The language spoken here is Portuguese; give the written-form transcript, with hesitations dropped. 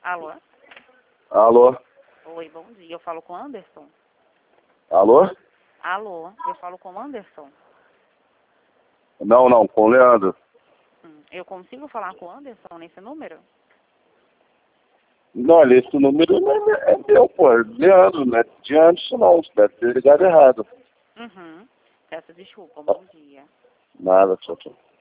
Alô? Alô? Oi, bom dia. Eu falo com o Anderson? Alô? Alô? Eu falo com o Anderson? Não, com o Leandro. Eu consigo falar com o Anderson nesse número? Não, esse número não é meu, pô. É Leandro, não é de Anderson, não. Você deve ter ligado errado. Peço desculpa. Bom dia. Nada, tchau.